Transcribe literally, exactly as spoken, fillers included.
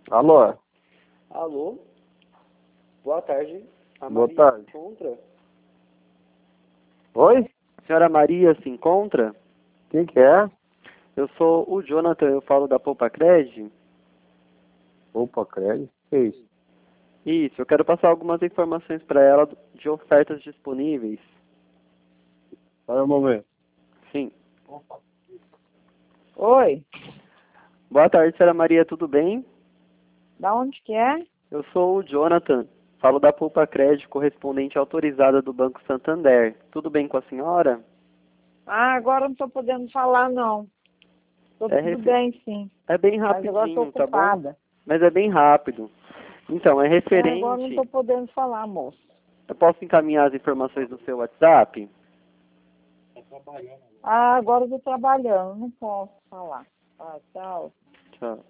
Alô? Alô? Boa tarde. A Boa Maria tarde. se encontra? Oi? A senhora Maria se encontra? Quem que é? Eu sou o Jonathan, eu falo da Poupa Cred. Opa, crédito. Que é isso? Isso, eu quero passar algumas informações para ela de ofertas disponíveis. Para um momento. Sim. Oi, Boa tarde, senhora Maria, tudo bem? da onde que é? Eu sou o Jonathan, falo da Poupa Cred, correspondente autorizada do Banco Santander. Tudo bem com a senhora? Ah, agora não estou podendo falar, não. Tô É tudo refe- bem, sim. É bem Mas agora estou rapidinho, tá bom? ocupada. Mas é bem rápido. Então, é É, agora não referente... estou podendo falar, moço. Eu posso encaminhar as informações no seu WhatsApp? Ah, agora eu estou trabalhando, não posso falar. Ah, tchau. Tchau.